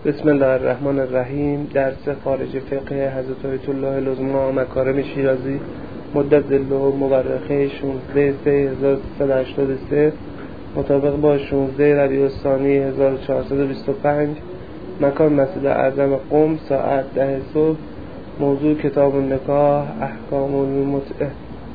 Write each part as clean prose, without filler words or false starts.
بسم الله الرحمن الرحیم. درس خارج فقه حضرت آیت الله العظمی مکارم شیرازی مدت ظله مورخه 16/3/1383 مطابق با 16 ربیع الثانی 1425. مکان مسجد اعظم قم، ساعت 10 صبح. موضوع کتاب النکاح، احکام المتعه.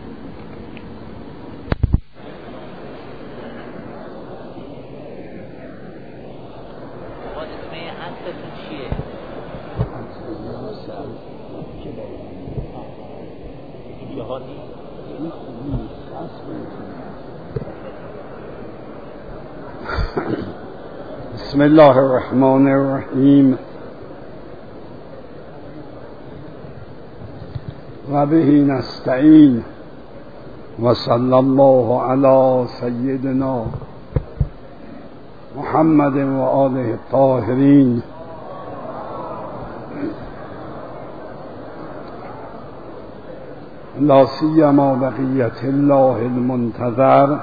بسم الله الرحمن الرحیم و به نستعین و صلی الله علی سیدنا محمد و آله الطاهرین. لا سیما بقیت الله المنتظر،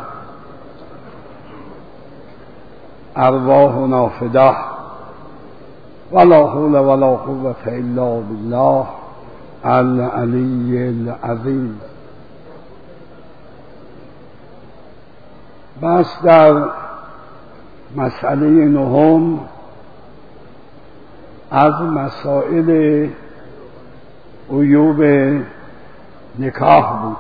ارواحنا فداه، ولا حول ولا قوة الا بالله العلی العظیم. بس در مسئله نهم از مسائل عیوب نکاح بود.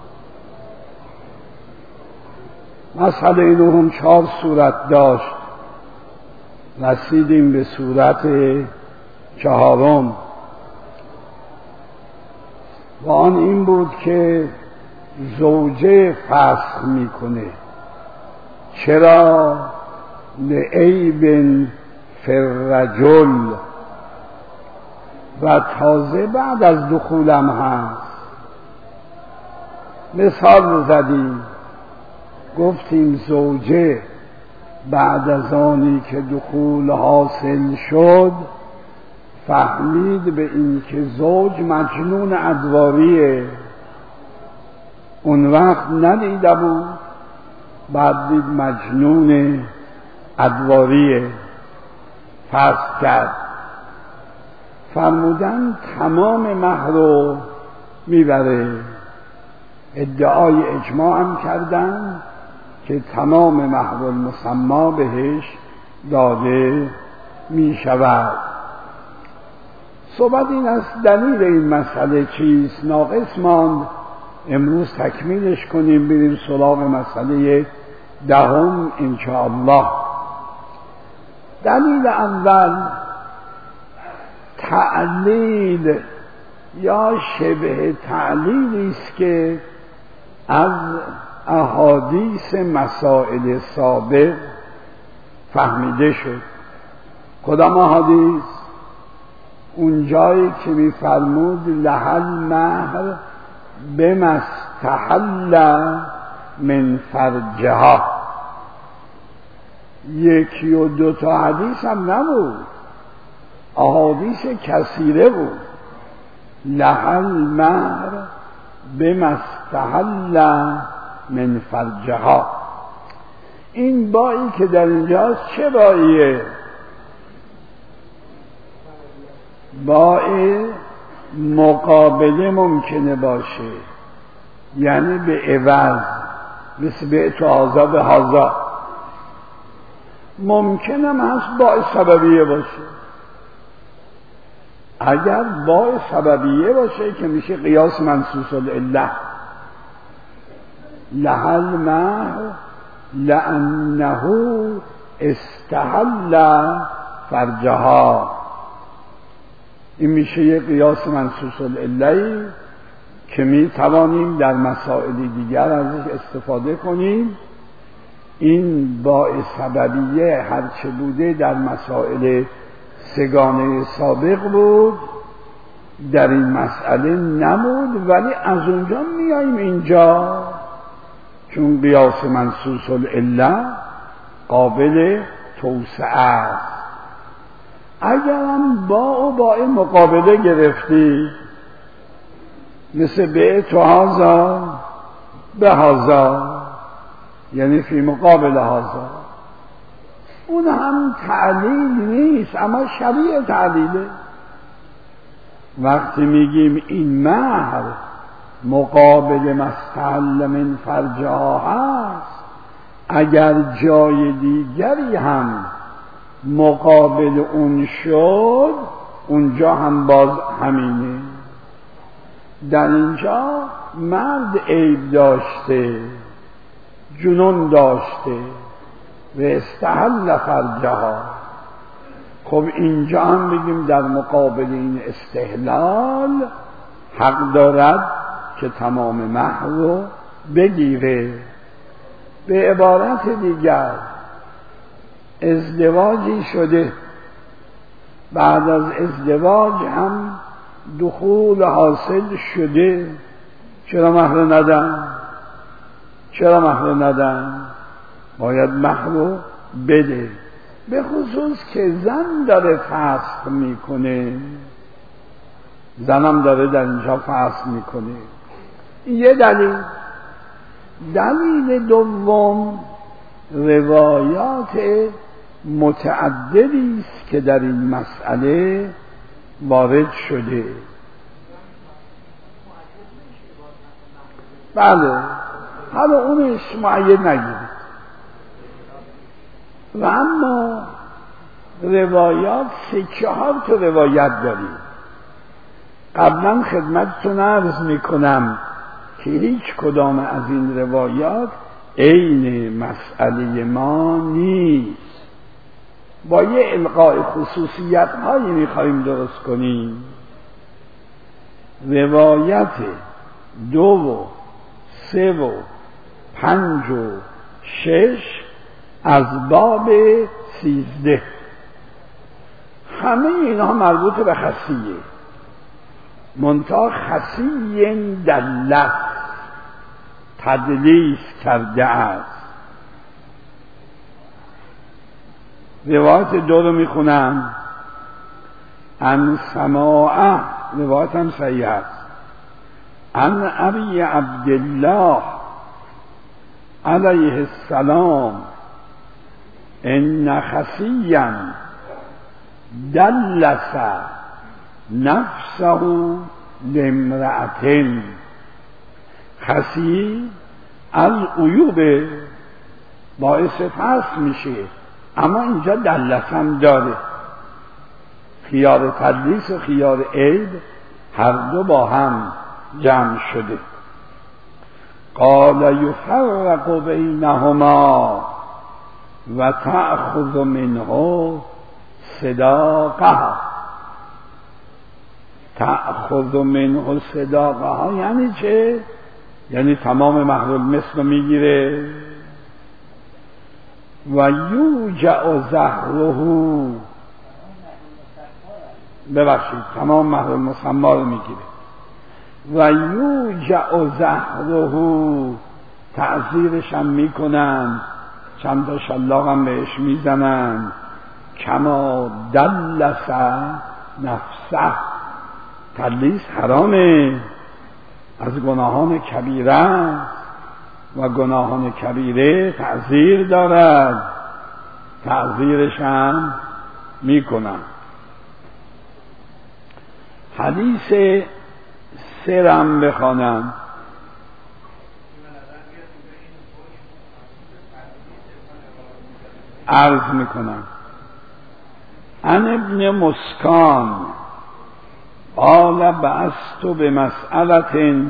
مسئله نهم 4 صورت داشت، رسیدیم به صورت 4 و آن این بود که زوجه فسخ میکنه. چرا؟ لعیب فی الرجل، و تازه بعد از دخولم هست. مثال زدیم، گفتیم زوجه بعد از آنی که دخول حاصل شد فهمید به این که زوج مجنون ادواریه. اون وقت ندیده بود، بعد دید مجنون ادواریه، فسخ کرد. فرمودن تمام مهر رو میبره. ادعای اجماع هم کردن که تمام مهر المسما بهش داده می شود. صحبت این است دلیل این مسئله چیست. ناقص ماند، امروز تکمیلش کنیم، بریم سراغ مسئله 10 انشاءالله. دلیل اول تعلیل یا شبه تعلیلی است که از احادیث مسائل سابق فهمیده شد. کدام احادیث؟ اون جایی که می‌فرمود لحل مهر بما استحل من فرجها. 1 و 2 تا حدیث هم نبود، احادیث کثیره بود. لحل مهر بما استحل من فرجها. این بایی که در اینجاست چه باییه؟ بای مقابله ممکنه باشه، یعنی به عوض، مثل بیعت هذا به هذا. ممکنم هست بای سببیه باشه. اگر بای سببیه باشه که میشه قیاس منصوص العله. لحل مهر لأنه استحل فرجها. این میشه یه قیاس منصوص العله که میتوانیم در مسائل دیگر ازش استفاده کنیم. این باعث سببیه هرچه بوده در مسائل سگانه سابق بود، در این مسئله نبود، ولی از اونجا میاییم اینجا چون قیاس منصوص العله قابل توسعه است. اگرم با مقابله گرفتی، مثل بیعت هذا به هذا، یعنی فی مقابل هذا، اون هم تعلیل نیست، اما شبیه تعلیله. وقتی میگیم این مهر مقابل مستحل من فرجها هست، اگر جای دیگری هم مقابل اون شد، اونجا هم باز همینه. در اینجا مرد عیب داشته، جنون داشته و استحل فرجها. خب اینجا هم بگیم در مقابل این استحلال حق دارد که تمام مهر رو بگیره. به عبارت دیگر ازدواجی شده، بعد از ازدواج هم دخول حاصل شده، چرا مهر ندن؟ چرا مهر ندن؟ باید مهر رو بده، به خصوص که زن داره فسخ میکنه، زنم داره در اینجا فسخ میکنه. یه دلیل. دلیل دوم، روایات متعددی است که در این مسئله وارد شده. بله، حالا اونش معید نگیرید. و اما روایات 3-4 تا روایت داریم. قبلا خدمتتون عرض میکنم که هیچ کدام از این روایات عین مسئله ما نیست. با یه القاء خصوصیت هایی میخواییم درست کنیم. روایت 2 و 3 و 5 و 6 از باب 13 همه اینها مربوط به خصیه، منتها خصی در لفظ تدلیس کرده است. روایت 2 رو میخونم. عن سماعه، روایت هم صحیح است، عن ابی عبدالله علیه السلام ان خصیا دلس نفسه لامرأة. خصی از عیوب باعث فسخ میشه، اما اینجا دلس هم داره. خیار تدلیس و خیار عیب هر دو با هم جمع شده. قال یفرق بینهما و تأخذ منه صداقها. تأخذ منه صداقها یعنی چه؟ یعنی تمام مهر المثل میگیره. و یوجع زهره، ببخشید تمام مهر المسمى رو میگیره. و یوجع زهره، تعذیرش هم میکنن، چند تا شلاق هم بهش میزنن. کما دلس نفسه، تدلیس حرامه، از گناهان کبیره و گناهان کبیره تعذیر دارد، تعذیرش هم میکنن. حدیث 3 رم بخوانم. عرض میکنم. عن ابن مسکان قال بعثت بمسألة،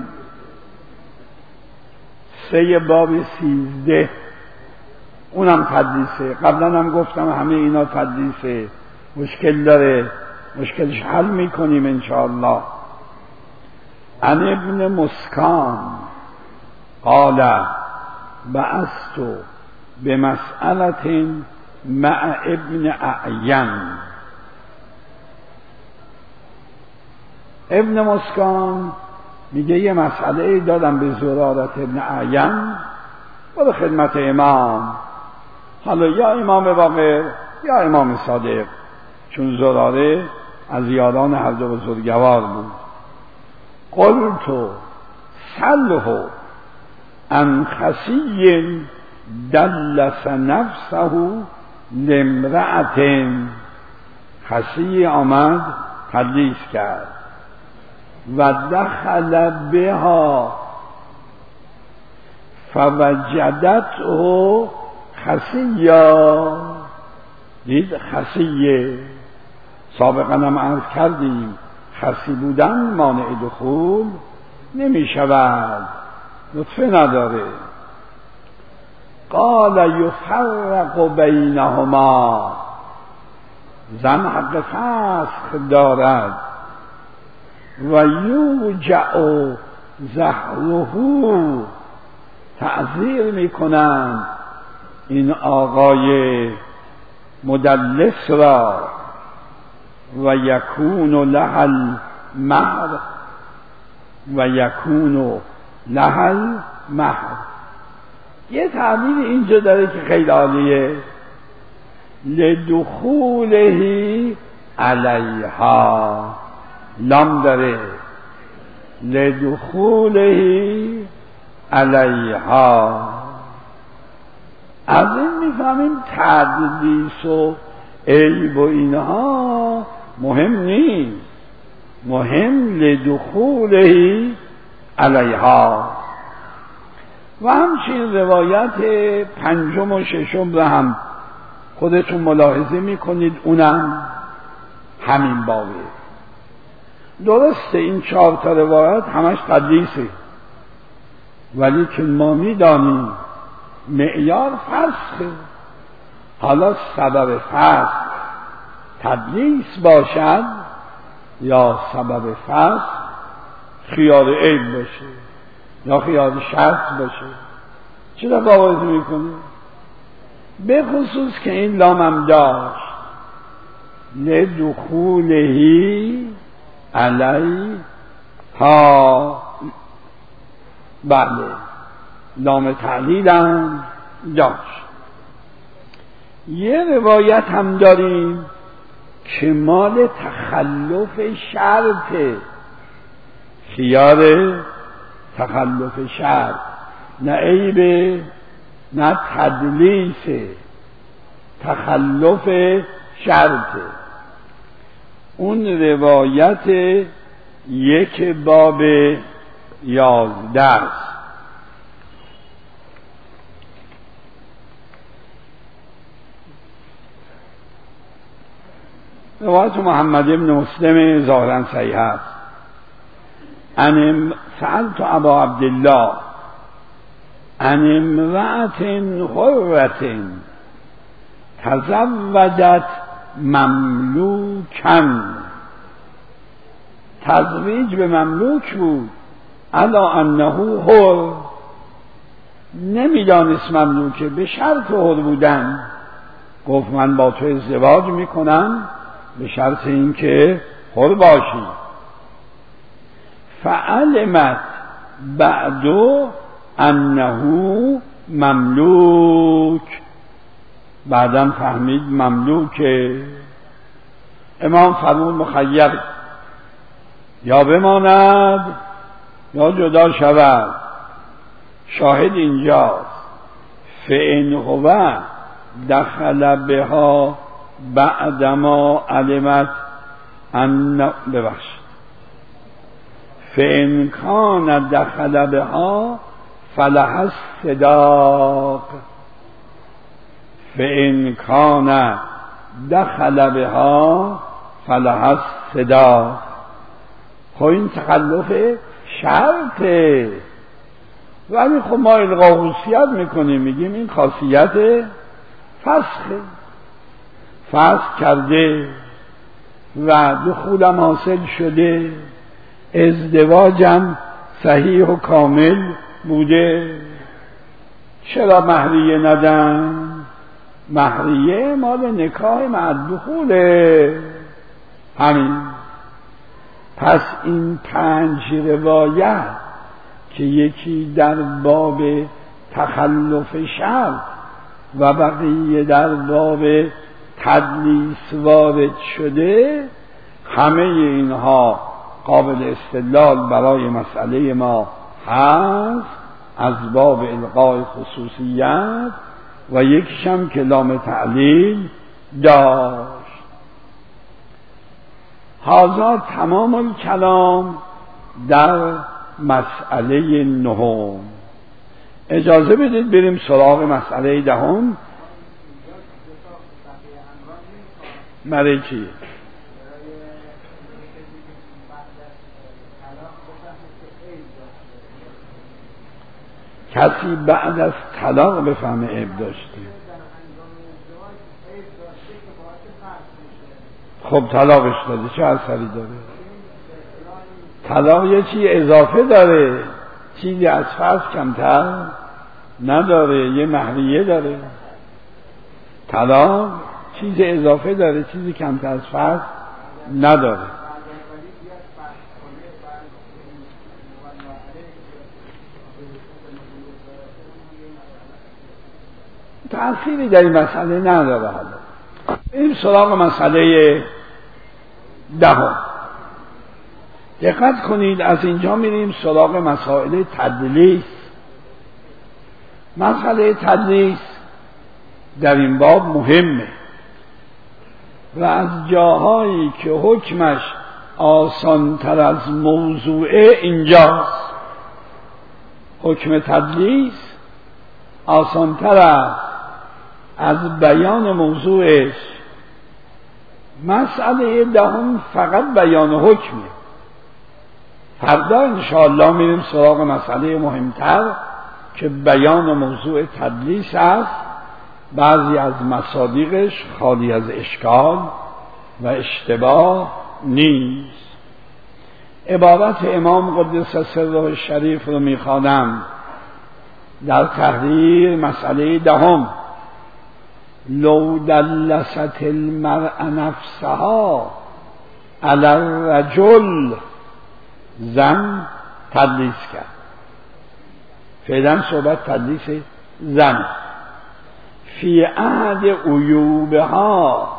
3 باب 13، اونم تدلیسه. قبلا هم گفتم همه اینا تدلیسه، مشکل داره، مشکلش حل میکنیم انشاءالله. عن ابن مسکان قال بعثت بمسألة مع ابن اعین. ابن مسکان میگه یه مسئله دادم به زرارت ابن اعین و به خدمت امام، حالا یا امام باقر یا امام صادق، چون زراره از یاران هر دو بزرگوار بود. قلت سله عن خصی دلس نفسه لامرأت خسی آمد تدلیس کرد و دخل بها فوجدته خسیا، دید خسیه. سابقا هم عرض کردیم خسی بودن مانع دخول نمی شود، لطفه نداره. قال یفرق بینهما، زن حق فسخ دارد. و یوجع زهره، تعذیر میکنند این آقای مدلس را. و یکون له المهر، و یکون له المهر. یه تعبیر اینجا داره که خیلی عالیه، لدخوله علیها، لام داره، لدخوله علیها. از این میفهمیم تدلیس و عیب و اینها مهم نیست، مهم لدخوله علیها. و همچنین روایت پنجم و ششم رو هم خودتون ملاحظه میکنید، اونم همین بابه. درسته این 4 تا روایت همش تدلیسه، ولی که ما میدانیم معیار فسخه. حالا سبب فسخ تدلیس باشد یا سبب فسخ خیار عیب باشه یا خیار شرط باشه، چرا باورت میکنه؟ به خصوص که این لامم داشت لدخولهی علیها، بله لام تعلیلم داشت. یه روایت هم داریم که مال تخلف شرطه، خیار تخلف شرط، نه عیبه نه تدلیسه، تخلف شرطه. اون روایت 1 باب 11 است. روایت محمد بن مسلم ظاهرا صحیح است. سألت ابا عبدالله عن امرأة حرة تزوجت مملوکا، تزویج به مملوک بود، الا انه حر، نمیدانست مملوکه، به شرط حر بودن. گفت من با تو ازدواج میکنم به شرط اینکه حر باشی. فعلمت بعدو انه مملوک، بعدم فهمید مملوکه. امام فرمود مخیر، یا بماند یا جدا شود. شاهد اینجاست، فإن هو دخل بها بعدما علمت ان فإن کان دخل بها فلها الصداق، فإن کان دخل بها فلها الصداق. خب این تخلف شرطه، ولی خب ما الغا خصوصیت میکنیم، میگیم این خاصیت فسخه، فسخ کرده و دخولم حاصل شده، ازدواجم صحیح و کامل بوده، چرا مهریه ندن؟ مهریه مال نکاح مع دخوله. همین. پس این 5 روایت که یکی در باب تخلف شرط و بقیه در باب تدلیس وارد شده، همه اینها قابل استدلال برای مسئله ما هست، از باب الغای خصوصیت و یکیشم که لام تعلیل داشت. هذا تمام الکلام در مسئله نهم. اجازه بدید بریم سراغ مسئله دهم. برای چی؟ کسی بعد از طلاق بفهمه عیب داشته. خب طلاقش داده، چه اثری داره؟ طلاق یه چیز اضافه داره، چیزی از فرض کمتر نداره، یه مهریه داره. طلاق چیز اضافه داره، چیزی کمتر از فرض نداره. تأثیری در این مسئله نداره. حالا این سراغ مسئله دهم. دقت کنید، از اینجا میریم سراغ مسائل تدلیس. مسئله تدلیس در این باب مهمه و از جاهایی که حکمش آسانتر از موضوعه اینجاست. حکم تدلیس آسانتر از بیان موضوعش. مسئله دهم فقط بیان حکمه. فردا انشاءالله میریم سراغ مسئله مهمتر که بیان موضوع تدلیس است. بعضی از مصادیقش خالی از اشکال و اشتباه نیست. عبارت امام قدس سره الشریف رو میخوانم در تحریر مسئله دهم. لو دلست المرء نفسها علی الرجل، زن تدلیس کرد. فعلا صحبت تدلیس زن. فی عهد عیوبها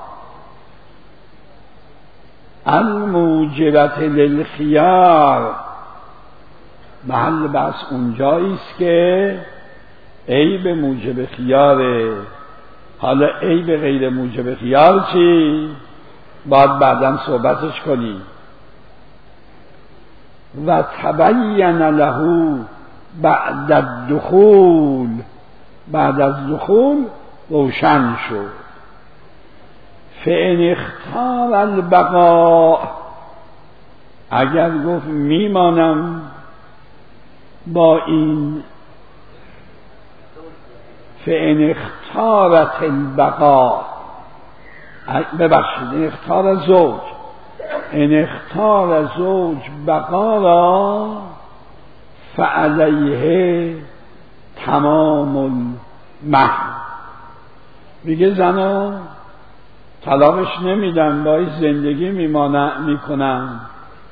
الموجبت للخیار، محل بحث اونجایی است که عیب موجب خیاره. حالا عیب غیر موجب خیار چی؟ باید بعداً صحبتش کنی. و تبین له بعد الدخول، بعد از دخول روشن شد. فإن اختار البقاء، اگر گفت میمانم با این. فإن اختارت البقاء، ببخشید، این اختار زوج، این اختار زوج بقا را فعلیه تمام المهر. میگه زنا طلاقش نمیدن، باید زندگی میکنن،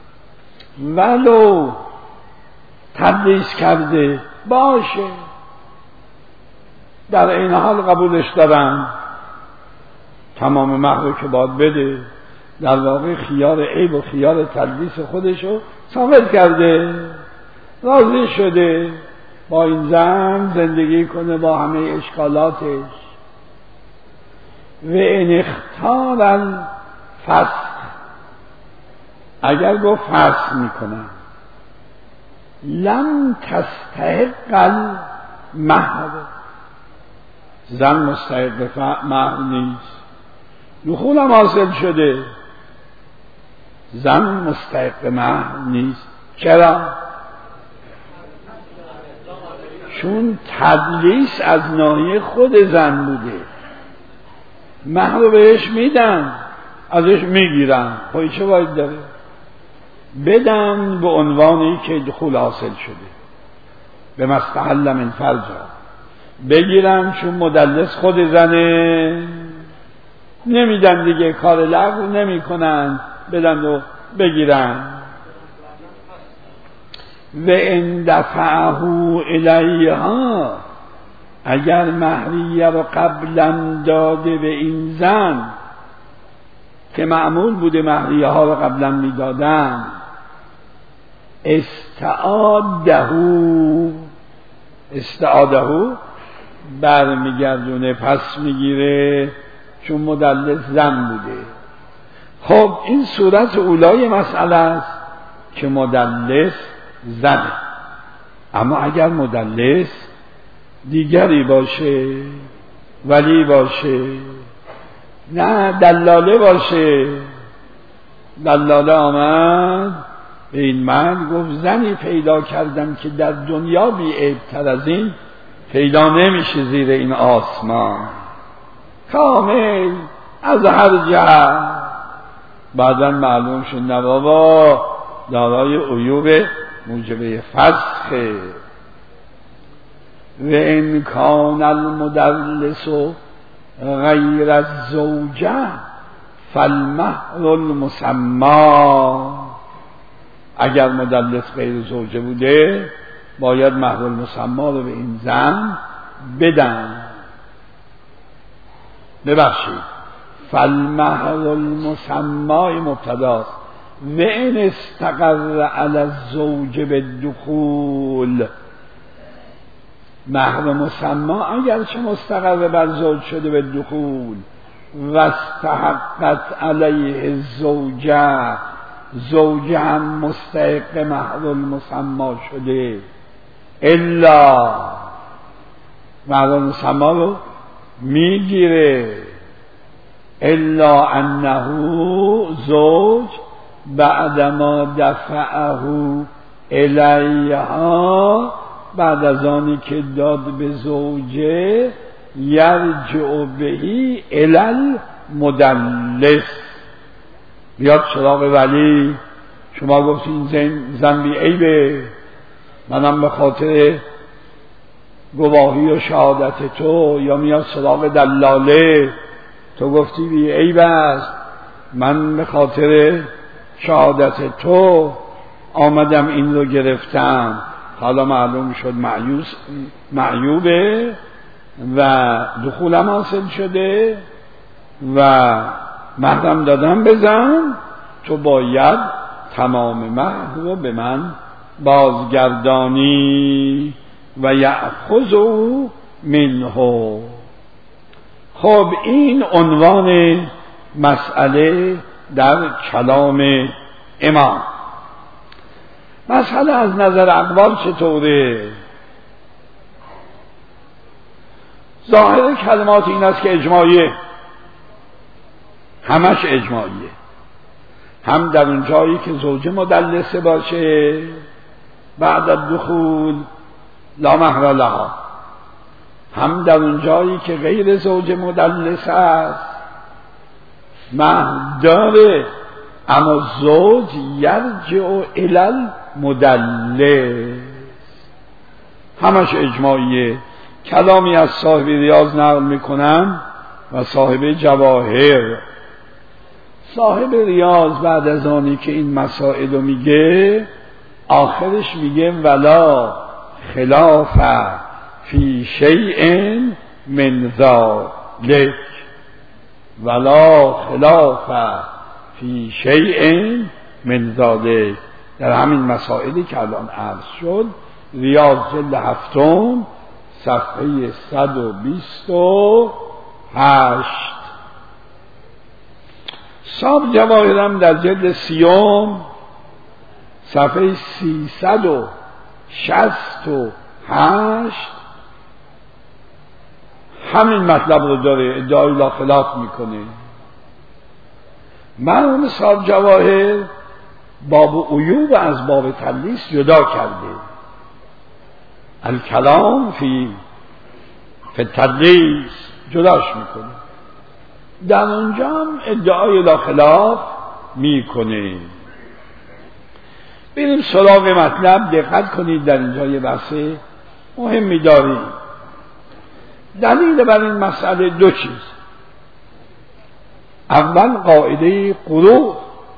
ولو تدلیس کرده باشه، در این حال قبولش دارن، تمام مهر رو که باید بده. در واقع خیار عیب و خیار تدلیس خودشو ثابت کرده، راضی شده با این زن زندگی کنه با همه اشکالاتش. و ان اختار الفسخ، اگر گفت فسخ میکنن، لم تستحق المهر، زن مستحق مهر نیست. دخول هم حاصل شده، زن مستحق مهر نیست. چرا؟ چون تدلیس از ناحیه خود زن بوده. مهر رو بهش میدن، ازش میگیرن، خب چه باید داره؟ بدن به عنوانی که دخول حاصل شده، به مستحل من فرجا بگیرن، چون مدلس خود زنه، نمیدن دیگه، کار لغو نمی کنن، بدن و بگیرن. و ان دفعه الیها، اگر مهریه رو قبلا داده به این زن که معمول بوده مهریه ها رو قبلا میدادن، استعاده برمیگردونه پس میگیره، چون مدلس زن بوده. خب این صورت اولای مسئله است که مدلس زنه. اما اگر مدلس دیگری باشه، ولی باشه، نه دلاله باشه، دلاله آمد به این مرد گفت زنی پیدا کردم که در دنیا بی عیب‌تر از این پیدا نمیشه زیر این آسمان، کامل از هر جهت. بعداً معلوم شد نه بابا، دارای عیوب موجب فسخه. و ان کان المدلس غیر الزوجه فالمهر المسمى. اگر مدلس غیر زوجه بوده باید مهر المسمى رو به این زن بدن. ببخشید، فالمهر المسمى مبتداست. و ان استقر علی الزوج بالدخول، مهر مسمى اگرچه مستقر بر زوج شده به دخول و استحقت علیه الزوجه، زوجه هم مستحق مهر المسمى شده، الا مهر المسمى رو میگیره، الا انه زوج بعدما دفعه الیها، بعد از آنی که داد به زوجه، یرجع بهی الی المدلس، بیاد سراغ ولی. شما گفتین زن بی عیبه، منم به خاطر گواهی و شهادت تو، یا میاد سراغ دلاله، تو گفتی بی عیب است، من به خاطر شهادت تو آمدم این رو گرفتم. حالا معلوم شد معیوبه و دخولم حاصل شده و مهرم دادم بزن، تو باید تمام مهر رو به من بازگردانی و یأخذو منه. خب این عنوان مسئله در کلام امام. مسئله از نظر اقوال چطوره؟ ظاهر کلمات این است که اجماعیه، همش اجماعیه. هم در اون جایی که زوجه مدلسه باشه بعد از دخول لا مهر لها، هم در اون جایی که غیر زوجه مدلسه است مهر داره، اما زوج یرجع الی المدلس. همش اجماعیه. کلامی از صاحب ریاض نقل میکنم و صاحب جواهر. صاحب ریاض بعد از آنی که این مسائل رو میگه، آخرش میگه ولا خلاف فی شیء من ذلک، ولا خلاف فی شیء من ذلک. در همین مسائلی که الان عرض شد، ریاض جلد 7 صفحه 128. صاحب جواهرم در جلد 30 صفحه 368 همین مطلب رو داره، ادعای لا خلاف میکنه. مرحوم صاحب جواهر باب عیوب از باب تدلیس جدا کرده. الکلام فی تدلیس جداش میکنه، در اونجا هم ادعای لا خلاف میکنه. بریم سراغ مطلب. دقت کنید، در اینجا یه بحث مهمی داریم. دلیل بر این مسئله دو چیز. اول قاعده غرور،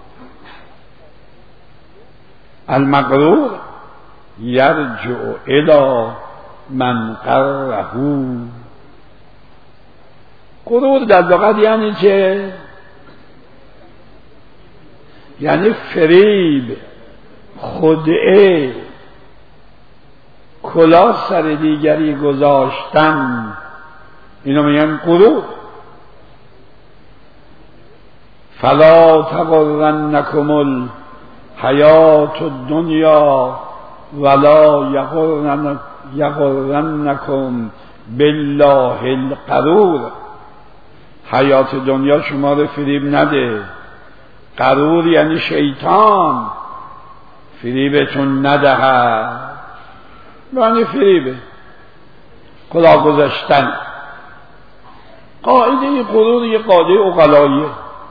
المغرور یرجع الی من قره. غرور در لغت یعنی چه؟ یعنی فریب، خدعه، کلاه سر دیگری گذاشتن، اینو میگن غرور. فلا تغرنکم الحیات الدنیا ولا یغرنکم بالله الغرور. حیات دنیا شما رو فریب نده. غرور یعنی شیطان فریبتون ندهد. معنی فریبه خدا گذاشتن. قاعده غرور یه قاعده عقلاییه.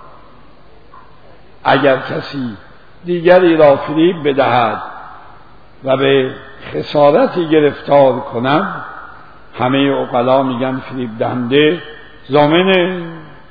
اگر کسی دیگری را فریب بدهد و به خسارتی گرفتار کند، همه عقلا میگن فریب دهنده ضامنه.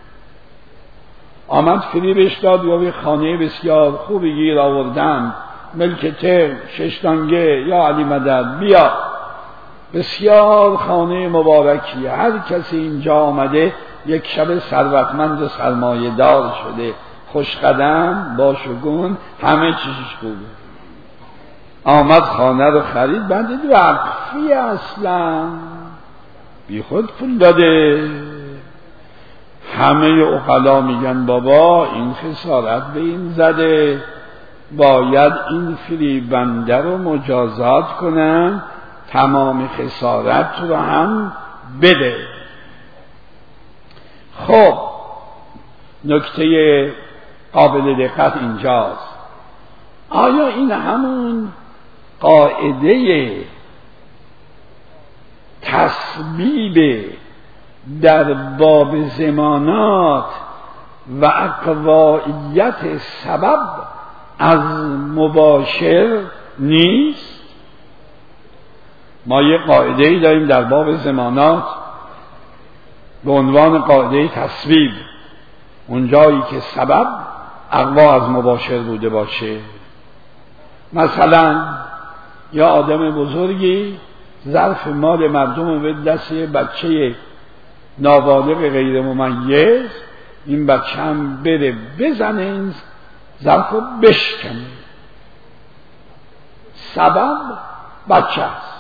آمد فریبش داد یا به خانه بسیار خوبی گیر آوردن، ملک 6 تانگه یا علی مدد بیا، بسیار خانه مبارکیه، هر کسی اینجا آمده یک شب ثروتمند و سرمایه دار شده، خوشقدم باشگون، همه چیزش خوبه. آمد خانه رو خرید، بنده وقفی اصلا بی خود پول داده. همه عقلا میگن بابا این خسارت به این زده، باید این فریبنده رو مجازات کنن، تمام خسارت رو هم بده. خب نکته قابل دقت اینجاست، آیا این همون قاعده تسبیب در باب زمانات و اقوائیت سبب از مباشر نیست؟ ما یه قاعده‌ای داریم در باب زمانات به عنوان قاعده تسبیب، اونجایی که سبب اقوا از مباشر بوده باشه. مثلا یا آدم بزرگی ظرف مال مردم رو به دست بچه نابالغ غیر ممیز، این بچه هم بره بزنه این ظرف رو بشکنه، سبب بچه است،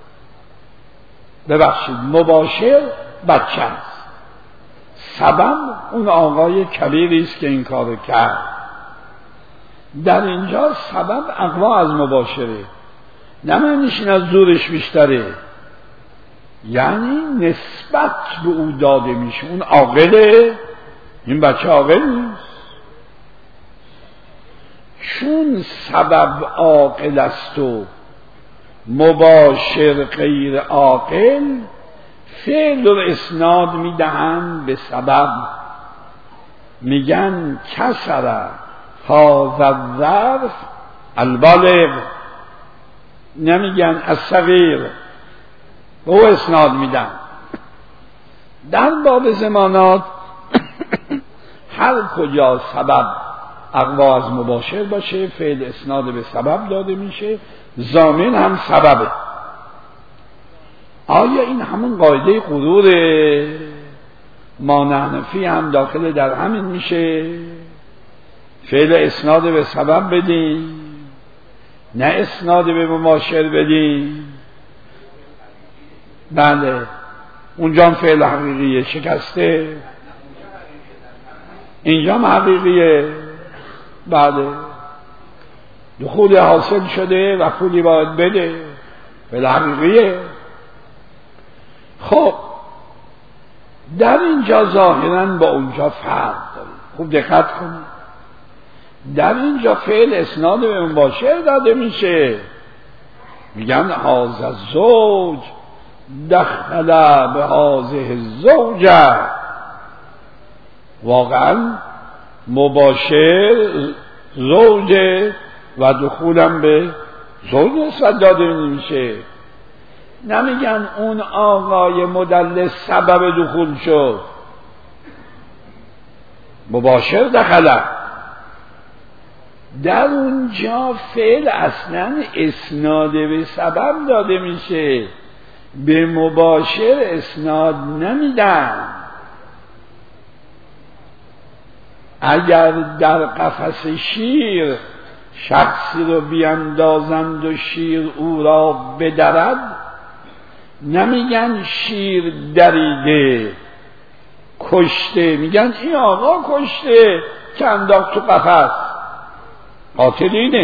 ببخشید مباشر بچه است، سبب اون آقای کبیری است که این کارو کرد. در اینجا سبب اقوا از مباشره، نه معنیش این از زورش بیشتره، یعنی نسبت به او داده میشه. اون عاقله، این بچه عاقل نیست. چون سبب عاقل است و مباشر غیر عاقل، فعل و اسناد میدهند به سبب، میگن کسر هذا الظرف البالغ، نمیگن الصغیر، به او اسناد میدن. در باب زمانات هر کجا سبب اقوا از مباشر باشه، فعل اسناد به سبب داده میشه، ضامن هم سببه. آیا این همون قاعده غروره؟ ما نحنفی هم داخل در همین میشه، فعل اسناد به سبب بدیم، نه اسناد به مباشر بدیم. بله اونجا هم فعل حقیقیه، شکسته، اینجا هم حقیقیه. بله دخول حاصل شده و پولی باید بده، فعل حقیقیه. خب در اینجا ظاهراً با اونجا فرق داره، خوب دقت کنید. در اینجا فعل اسناد به مباشر داده میشه، میگن هذا الزوج دخل به هذه الزوجه، واقعا مباشر زوجه و دخولم به زوج نسبت داده میشه. نمیگن اون آقای مدلس سبب دخول شد، مباشر دخله. در اونجا فعل اصلا اسناد به سبب داده میشه، به مباشر اسناد نمیدن. اگر در قفس شیر شخصی رو بیاندازند و شیر او را بدرد، نمیگن شیر دریده کشته، میگن این آقا کشته که انداخت تو قفس. قاتل اینه.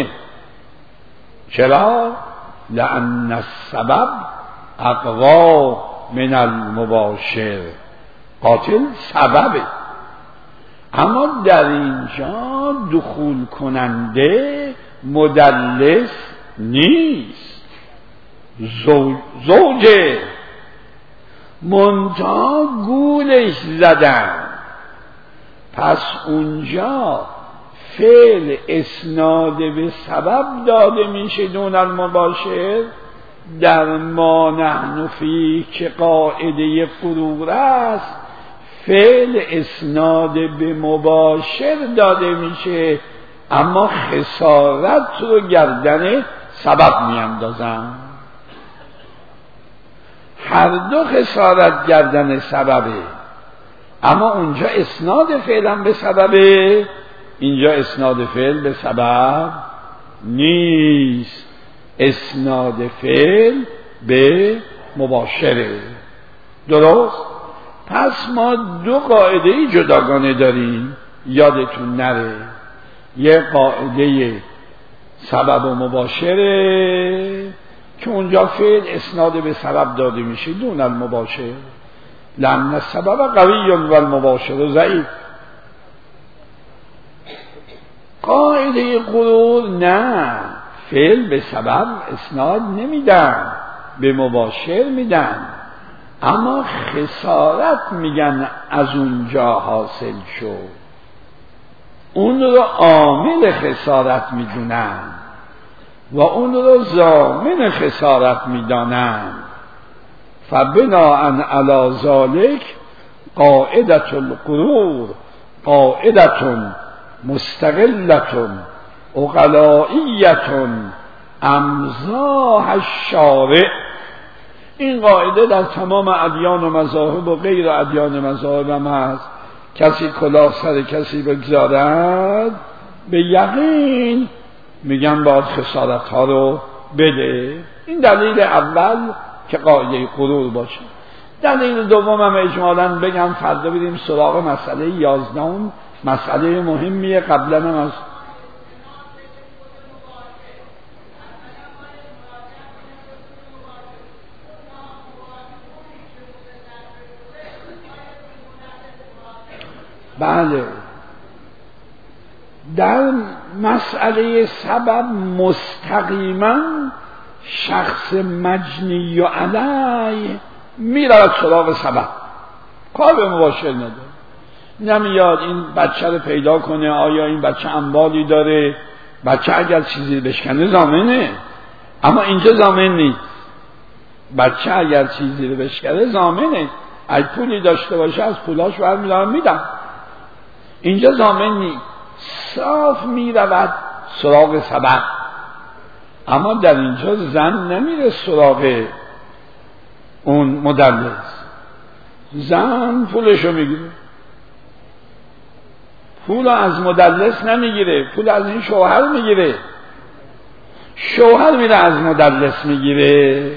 چرا؟ لأن السبب اقوی من المباشر. قاتل سببه، اما در اینجا دخول کننده مدلس نیست، زوجه منتها گولش زدن. پس اونجا فعل اسناد به سبب داده میشه دون المباشر. در ما نحن فیه که قاعده غرور است، فعل اسناد به مباشر داده میشه، اما خسارت رو گردن سبب میاندازن. هر دو خسارت گردن سببه، اما اونجا اسناد فعلا به سببه، اینجا اسناد فعل به سبب نیست، اسناد فعل به مباشره. درست؟ پس ما دو قاعده جداگانه داریم، یادتون نره. یه قاعده سبب و مباشره که اونجا فعل اسناد به سبب داده میشه دون المباشر، لأن السبب قوی و المباشر ضعیف. قاعده غرور نه، فعل به سبب اسناد نمیدن، به مباشر میدن، اما خسارت میگن از اونجا حاصل شد، اون رو عامل خسارت میدونن و اون رو ضامن خسارت میدانن. فبناء علی ذلک قاعدة الغرور قاعدة مستقلة عقلائیة امضاها الشارع. این قاعده در تمام ادیان و مذاهب و غیر ادیان مذاهب هم هست. کسی کلاه سر کسی بگذارد به یقین میگن باید خسارت ها رو بده. این دلیل اول که قاعده غرور باشه. دلیل دوم هم اجمالاً بگم، فردا بریم سراغ مسئله 11، مسئله مهمیه. قبلا هم از بله در مسئله سبب مستقیما شخص مجنی و علی میرود سراغ سبب، کار به مباشر نداره. نمیاد این بچه رو پیدا کنه، آیا این بچه اموالی داره، بچه اگر چیزی بشکنه ضامنه، اما اینجا ضامن نیست. بچه اگر چیزی رو بشکنه ضامنه، اگه پولی داشته باشه از پولاش برمیدارم میدم. اینجا ضامن نیست، صاف میرود سراغ سبب. اما در اینجا زن نمیره سراغ اون مدلس، زن پولشو میگیره. پول از مدلس نمیگیره، پول از این شوهر میگیره، شوهر میره از مدلس میگیره.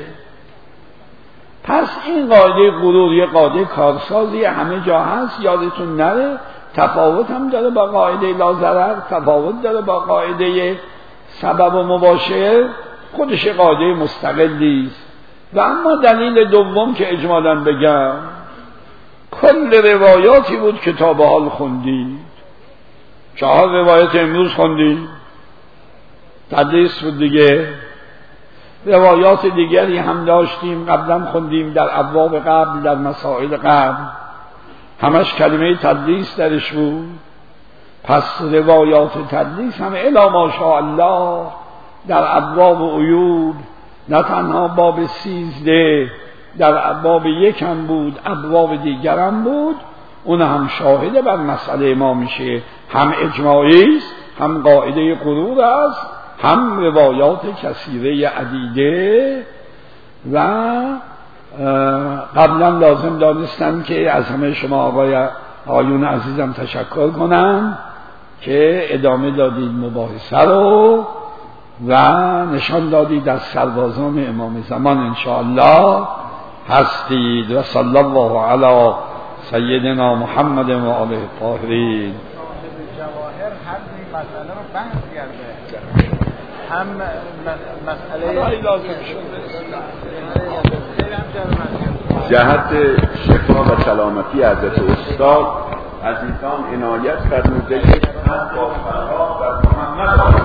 پس این قاعده غرور یه قاعده کارسازی همه جا هست، یادتون نره. تفاوت هم داره با قاعده لاضرر، تفاوت داره با قاعده سبب و مباشر، خودش قاعده مستقلی است. و اما دلیل دوم که اجمالاً بگم، کل روایاتی بود که تا به حال خوندید، 4 روایت امروز خوندید، تدریس بود دیگه. روایات دیگری هم داشتیم، قبلا خوندیم در ابواب قبل، در مسائل قبل، همش کلمه تدریس درش بود. پس روایات تدریس هم الی ماشاءالله در ابواب عیوب، نه تنها باب 13 در ابواب 1 هم بود، ابواب دیگر هم بود، اون هم شاهد بر مسئله ما میشه. هم اجماعی است، هم قاعده غرور است، هم روایات کثیره عدیده. و قبلا لازم دانستم که از همه شما آقایون عزیزم تشکر کنم که ادامه دادید مباحثه رو و نشان دادید از سربازان امام زمان انشاءالله هستید و صلی الله علی سیدنا محمد و آله الطاهرین. جواهر هم این مسئله رو بحث کرده، هم مسئله جهت شفا و سلامتی حضرت استاد عزیزان عنایت فرموده که من با فرها و محمد